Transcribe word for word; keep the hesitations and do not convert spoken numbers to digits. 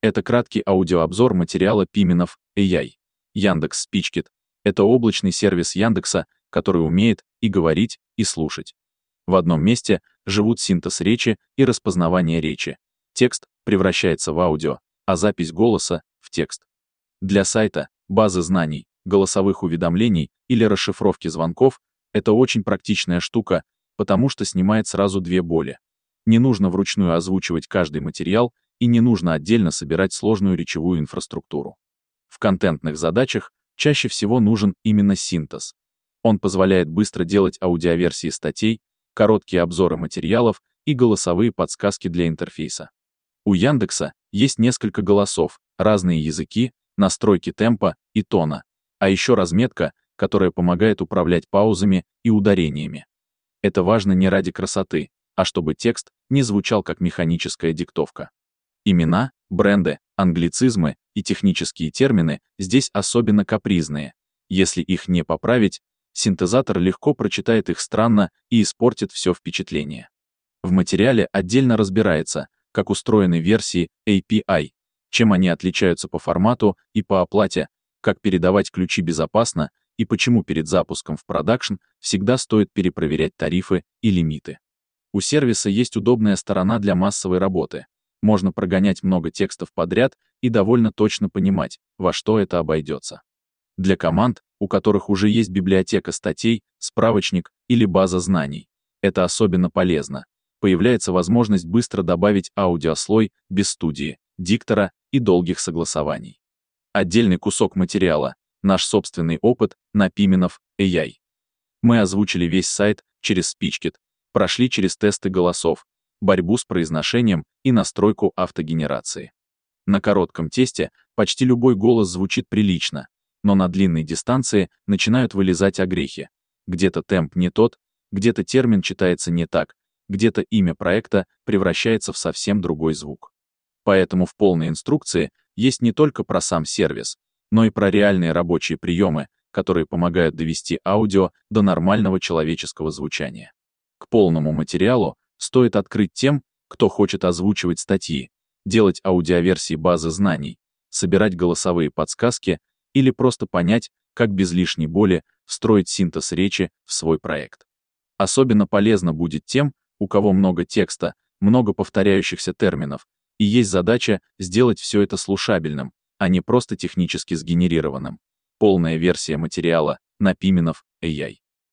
Это краткий аудиообзор материала Пименов эй ай. Яндекс Спичкит — это облачный сервис Яндекса, который умеет и говорить, и слушать. В одном месте живут синтез речи и распознавание речи. Текст превращается в аудио, а запись голоса — в текст. Для сайта, базы знаний, голосовых уведомлений или расшифровки звонков это очень практичная штука, потому что снимает сразу две боли. Не нужно вручную озвучивать каждый материал и не нужно отдельно собирать сложную речевую инфраструктуру. В контентных задачах чаще всего нужен именно синтез. Он позволяет быстро делать аудиоверсии статей, короткие обзоры материалов и голосовые подсказки для интерфейса. У Яндекса есть несколько голосов, разные языки, настройки темпа и тона, а еще разметка, которая помогает управлять паузами и ударениями. Это важно не ради красоты, а чтобы текст не звучал как механическая диктовка. Имена, бренды, англицизмы и технические термины здесь особенно капризные. Если их не поправить, синтезатор легко прочитает их странно и испортит все впечатление. В материале отдельно разбирается, как устроены версии эй пи ай, чем они отличаются по формату и по оплате, как передавать ключи безопасно и почему перед запуском в продакшн всегда стоит перепроверять тарифы и лимиты. У сервиса есть удобная сторона для массовой работы. Можно прогонять много текстов подряд и довольно точно понимать, во что это обойдется. Для команд, у которых уже есть библиотека статей, справочник или база знаний, это особенно полезно. Появляется возможность быстро добавить аудиослой без студии, диктора и долгих согласований. Отдельный кусок материала — наш собственный опыт на Пименов эй ай. Мы озвучили весь сайт через Спичкит, прошли через тесты голосов, борьбу с произношением и настройку автогенерации. На коротком тесте почти любой голос звучит прилично, но на длинной дистанции начинают вылезать огрехи. Где-то темп не тот, где-то термин читается не так, где-то имя проекта превращается в совсем другой звук. Поэтому в полной инструкции есть не только про сам сервис, но и про реальные рабочие приемы, которые помогают довести аудио до нормального человеческого звучания. К полному материалу стоит открыть тем, кто хочет озвучивать статьи, делать аудиоверсии базы знаний, собирать голосовые подсказки или просто понять, как без лишней боли встроить синтез речи в свой проект. Особенно полезно будет тем, у кого много текста, много повторяющихся терминов, и есть задача сделать все это слушабельным, а не просто технически сгенерированным. Полная версия материала на Пименов эй ай.